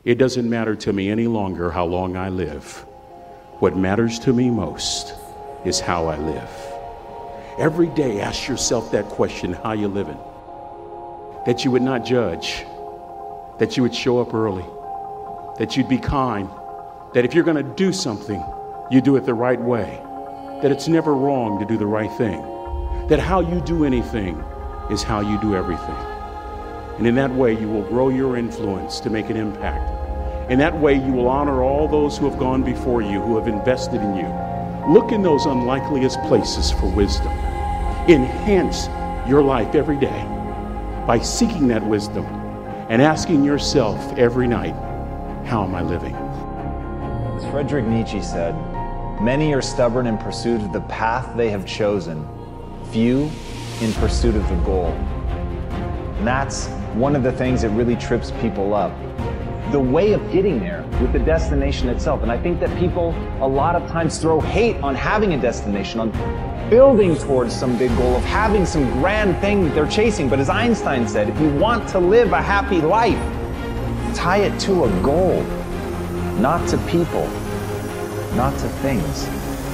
It doesn't matter to me any longer how long I live. What matters to me most is how I live. Every day, ask yourself that question, how you living? That you would not judge, that you would show up early, that you'd be kind, that if you're going to do something, you do it the right way, that it's never wrong to do the right thing, that how you do anything is how you do everything. And in that way, you will grow your influence to make an impact. In that way, you will honor all those who have gone before you, who have invested in you. Look in those unlikeliest places for wisdom. Enhance your life every day by seeking that wisdom and asking yourself every night, how am I living? As Friedrich Nietzsche said, many are stubborn in pursuit of the path they have chosen, few in pursuit of the goal. And that's one of the things that really trips people up. The way of getting there with the destination itself. And I think that people a lot of times throw hate on having a destination, on building towards some big goal, of having some grand thing that they're chasing. But as Einstein said, if you want to live a happy life, tie it to a goal, not to people, not to things.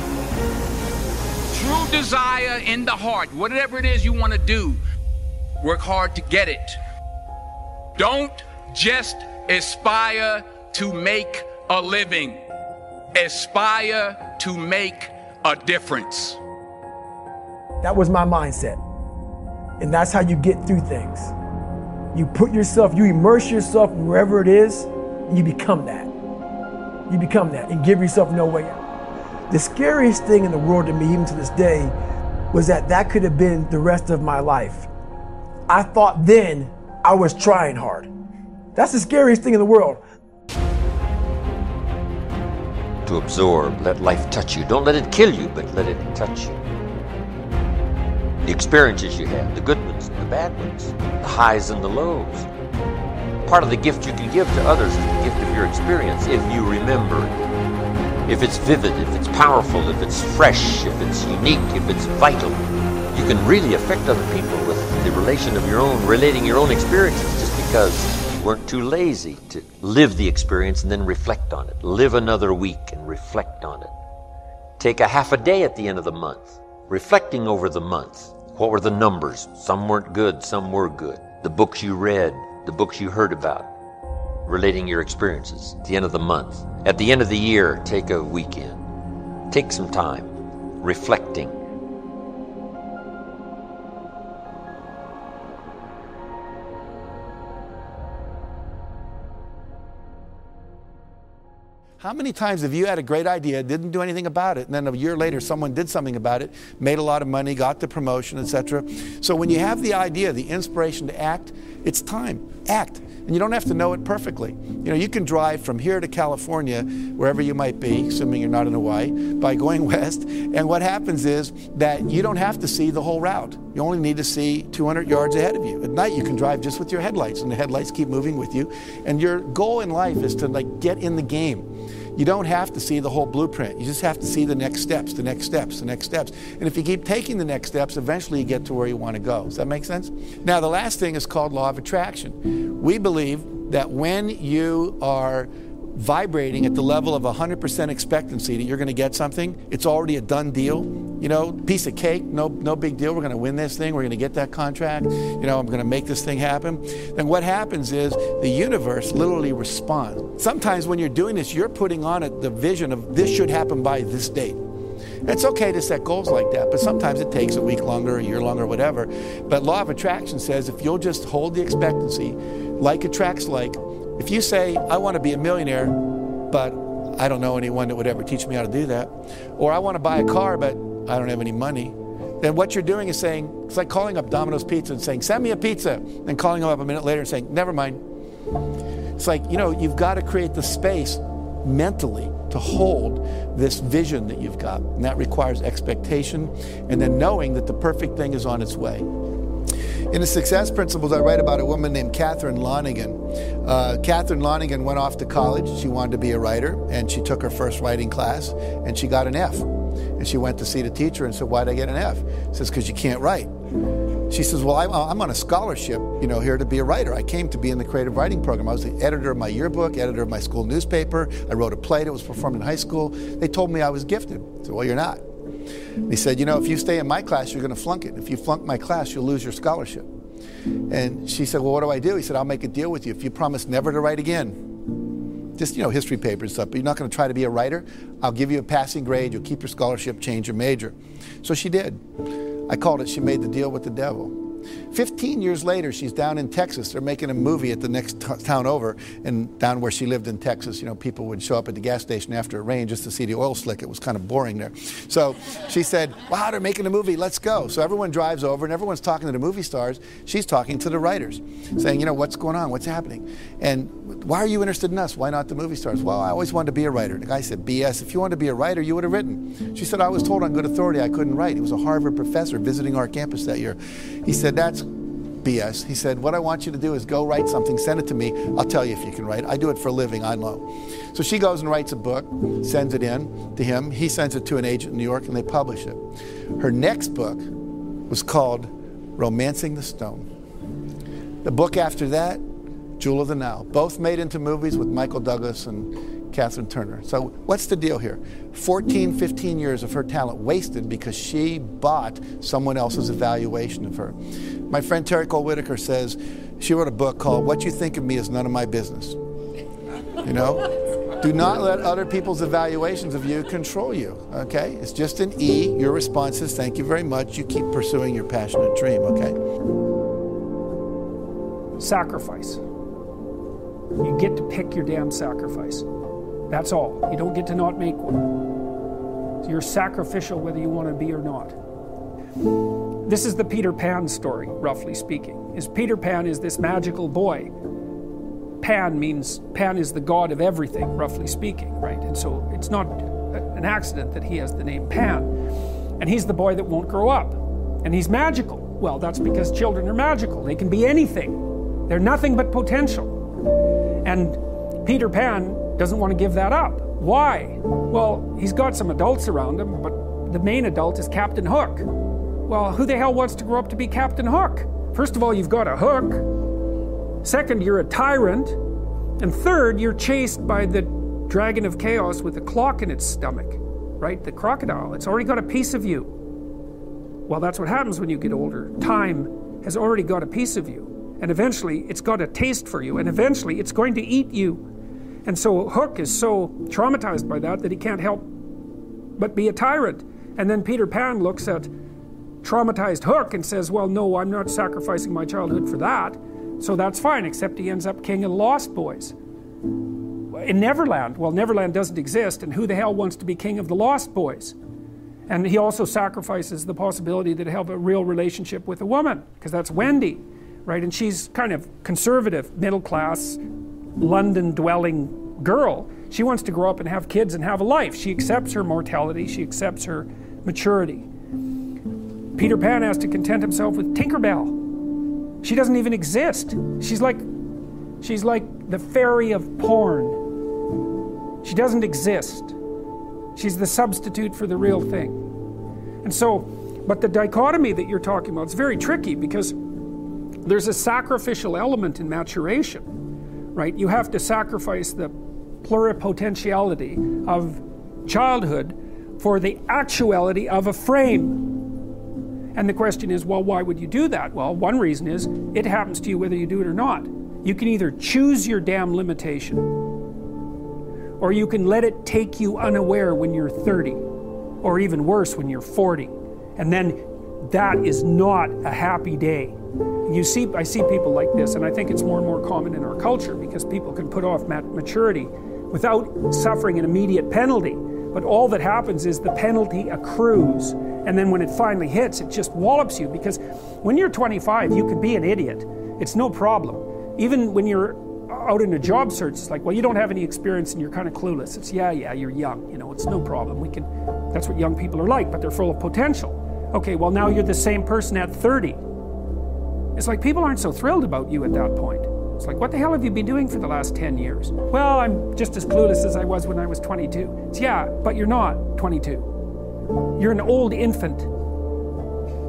True desire in the heart, whatever it is you want to do, work hard to get it. Don't just aspire to make a living. Aspire to make a difference. That was my mindset. And that's how you get through things. You put yourself, you immerse yourself wherever it is, and you become that. You become that and give yourself no way out. The scariest thing in the world to me, even to this day, was that could have been the rest of my life. I thought then I was trying hard. That's the scariest thing in the world. To absorb, let life touch you. Don't let it kill you, but let it touch you. The experiences you have, the good ones and the bad ones, the highs and the lows. Part of the gift you can give to others is the gift of your experience, if you remember it. If it's vivid, if it's powerful, if it's fresh, if it's unique, if it's vital, you can really affect other people with the relating your own experiences, just because you weren't too lazy to live the experience and then reflect on it. Live another week and reflect on it. Take a half a day at the end of the month, reflecting over the month. What were the numbers? Some weren't good, some were good. The books you read, the books you heard about, relating your experiences at the end of the month. At the end of the year, take a weekend. Take some time reflecting. How many times have you had a great idea, didn't do anything about it, and then a year later someone did something about it, made a lot of money, got the promotion, etc.? So when you have the idea, the inspiration to act, it's time. Act. And you don't have to know it perfectly. You know, you can drive from here to California, wherever you might be, assuming you're not in Hawaii, by going west. And what happens is that you don't have to see the whole route. You only need to see 200 yards ahead of you. At night, you can drive just with your headlights, and the headlights keep moving with you. And your goal in life is to get in the game. You don't have to see the whole blueprint. You just have to see the next steps, the next steps, the next steps. And if you keep taking the next steps, eventually you get to where you want to go. Does that make sense? Now, the last thing is called law of attraction. We believe that when you are vibrating at the level of 100% expectancy that you're going to get something, it's already a done deal. You know, piece of cake, no big deal. We're going to win this thing. We're going to get that contract. You know, I'm going to make this thing happen. Then what happens is the universe literally responds. Sometimes when you're doing this, you're putting on it the vision of this should happen by this date. It's okay to set goals like that, but sometimes it takes a week longer, a year longer, whatever. But law of attraction says if you'll just hold the expectancy, like attracts like. If you say, I want to be a millionaire, but I don't know anyone that would ever teach me how to do that, or I want to buy a car, but I don't have any money, then what you're doing is saying, it's like calling up Domino's Pizza and saying, send me a pizza, and calling them up a minute later and saying, never mind. It's like, you know, you've got to create the space mentally to hold this vision that you've got, and that requires expectation and then knowing that the perfect thing is on its way. In the Success Principles, I write about a woman named Catherine Lonigan. Catherine Lonigan went off to college. She wanted to be a writer, and she took her first writing class, and she got an F. And she went to see the teacher and said, why'd I get an F? She says, because you can't write. She says, well, I'm on a scholarship, here to be a writer. I came to be in the creative writing program. I was the editor of my yearbook, editor of my school newspaper. I wrote a play that was performed in high school. They told me I was gifted. I said, well, you're not. They said, if you stay in my class, you're going to flunk it. If you flunk my class, you'll lose your scholarship. And she said, well, what do I do? He said, I'll make a deal with you. If you promise never to write again, just, history papers and stuff, but you're not going to try to be a writer, I'll give you a passing grade, you'll keep your scholarship, change your major. So she did. I called it, she made the deal with the devil. 15 years later, she's down in Texas. They're making a movie at the next town over, and down where she lived in Texas, people would show up at the gas station after it rained just to see the oil slick. It was kind of boring there. So she said, wow, they're making a movie, let's go. So everyone drives over, and everyone's talking to the movie stars. She's talking to the writers, saying, what's going on, what's happening? And why are you interested in us? Why not the movie stars? Well, I always wanted to be a writer. The guy said, BS, if you wanted to be a writer, you would have written. She said, I was told on good authority I couldn't write. He was a Harvard professor visiting our campus that year. He said, that's BS. He said, what I want you to do is go write something, send it to me. I'll tell you if you can write. I do it for a living, I know. So she goes and writes a book, sends it in to him. He sends it to an agent in New York, and they publish it. Her next book was called Romancing the Stone. The book after that, Jewel of the Nile. Both made into movies with Michael Douglas and Catherine Turner. So what's the deal here? 14, 15 years of her talent wasted because she bought someone else's evaluation of her. My friend Terry Cole Whitaker says she wrote a book called What You Think of Me Is None of My Business. Do not let other people's evaluations of you control you, okay? It's just an E. Your response is thank you very much. You keep pursuing your passionate dream, okay? Sacrifice. You get to pick your damn sacrifice. That's all. You don't get to not make one. So you're sacrificial whether you want to be or not. This is the Peter Pan story, roughly speaking. Peter Pan is this magical boy. Pan is the god of everything, roughly speaking, right? And so it's not an accident that he has the name Pan. And he's the boy that won't grow up. And he's magical. Well, that's because children are magical. They can be anything. They're nothing but potential. And Peter Pan doesn't want to give that up. Why? Well, he's got some adults around him, but the main adult is Captain Hook. Well, who the hell wants to grow up to be Captain Hook? First of all, you've got a hook. Second, you're a tyrant. And third, you're chased by the dragon of chaos with a clock in its stomach, right? The crocodile. It's already got a piece of you. Well, that's what happens when you get older. Time has already got a piece of you. And eventually, it's got a taste for you. And eventually, it's going to eat you. And so Hook is so traumatized by that he can't help but be a tyrant. And then Peter Pan looks at traumatized Hook and says, well, no, I'm not sacrificing my childhood for that. So that's fine, except he ends up king of the Lost Boys. In Neverland, well, Neverland doesn't exist, and who the hell wants to be king of the Lost Boys? And he also sacrifices the possibility that he'll have a real relationship with a woman, because that's Wendy, right? And she's kind of conservative, middle-class, London-dwelling girl. She wants to grow up and have kids and have a life. She accepts her mortality. She accepts her maturity. Peter Pan has to content himself with Tinkerbell. She doesn't even exist. She's like the fairy of porn. She doesn't exist. She's the substitute for the real thing. And so, but the dichotomy that you're talking about is very tricky because there's a sacrificial element in maturation, right? You have to sacrifice the pluripotentiality of childhood for the actuality of a frame. And the question is, well, why would you do that? Well, one reason is it happens to you whether you do it or not. You can either choose your damn limitation, or you can let it take you unaware when you're 30, or even worse, when you're 40. And then that is not a happy day. I see people like this, and I think it's more and more common in our culture because people can put off maturity without suffering an immediate penalty. But all that happens is the penalty accrues. And then when it finally hits, it just wallops you. Because when you're 25, you can be an idiot. It's no problem. Even when you're out in a job search, it's like, well, you don't have any experience and you're kind of clueless. It's, yeah, you're young. It's no problem. That's what young people are like, but they're full of potential. Okay, well, now you're the same person at 30. It's like people aren't so thrilled about you at that point. It's like, what the hell have you been doing for the last 10 years? Well, I'm just as clueless as I was when I was 22. It's, yeah, but you're not 22. You're an old infant.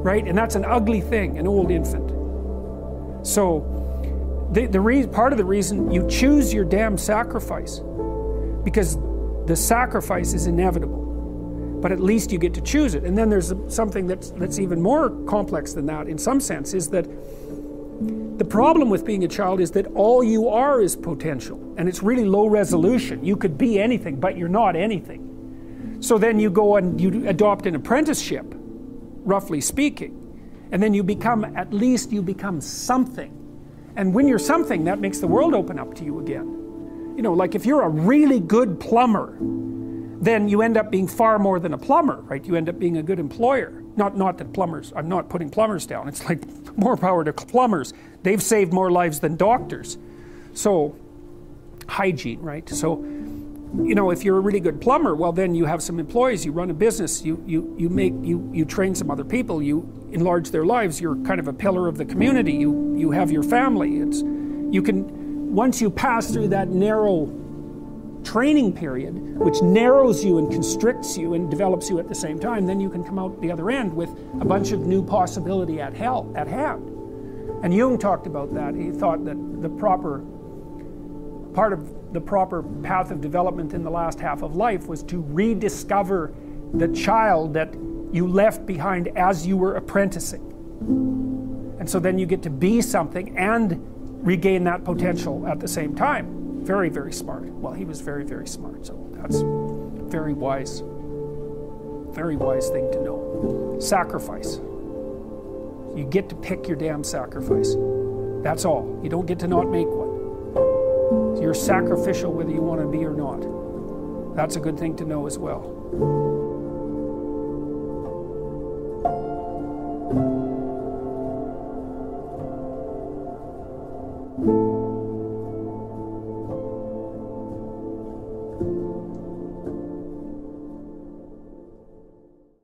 right? And that's an ugly thing, an old infant. So part of the reason you choose your damn sacrifice, because the sacrifice is inevitable, but at least you get to choose it. And then there's something that's even more complex than that in some sense, is that the problem with being a child is that all you are is potential, and it's really low resolution. You could be anything, but you're not anything. So then you go and you adopt an apprenticeship, roughly speaking, and then you become something. And when you're something, that makes the world open up to you again. You know, like if you're a really good plumber, then you end up being far more than a plumber, right? You end up being a good employer. Not that plumbers, I'm not putting plumbers down. It's like more power to plumbers. They've saved more lives than doctors. So, hygiene, right? So, you know, if you're a really good plumber, well then you have some employees, you run a business, you train some other people, you enlarge their lives, you're kind of a pillar of the community, you have your family. Once you pass through that narrow training period, which narrows you and constricts you and develops you at the same time, then you can come out the other end with a bunch of new possibility at hand. And Jung talked about that. He thought that part of the proper path of development in the last half of life was to rediscover the child that you left behind as you were apprenticing. And so then you get to be something and regain that potential at the same time. Very, very smart. Well, he was very, very smart, so that's very wise thing to know. Sacrifice. You get to pick your damn sacrifice. That's all. You don't get to not make one. You're sacrificial whether you want to be or not. That's a good thing to know as well.